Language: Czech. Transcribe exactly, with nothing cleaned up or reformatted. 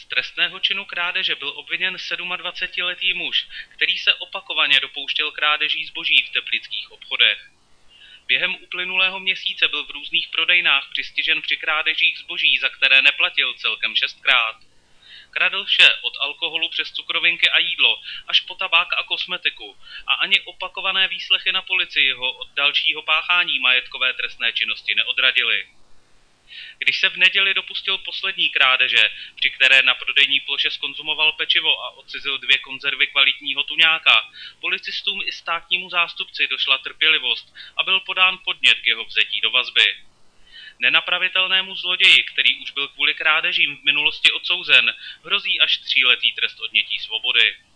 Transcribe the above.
Z trestného činu krádeže byl obviněn sedmadvacetiletý muž, který se opakovaně dopouštěl krádeží zboží v teplických obchodech. Během uplynulého měsíce byl v různých prodejnách přistižen při krádežích zboží, za které neplatil celkem šestkrát. Kradl vše od alkoholu přes cukrovinky a jídlo až po tabák a kosmetiku a ani opakované výslechy na policii ho od dalšího páchání majetkové trestné činnosti neodradily. Když se v neděli dopustil poslední krádeže, při které na prodejní ploše zkonzumoval pečivo a odcizil dvě konzervy kvalitního tuňáka, policistům i státnímu zástupci došla trpělivost a byl podán podnět k jeho vzetí do vazby. Nenapravitelnému zloději, který už byl kvůli krádežím v minulosti odsouzen, hrozí až tříletý trest odnětí svobody.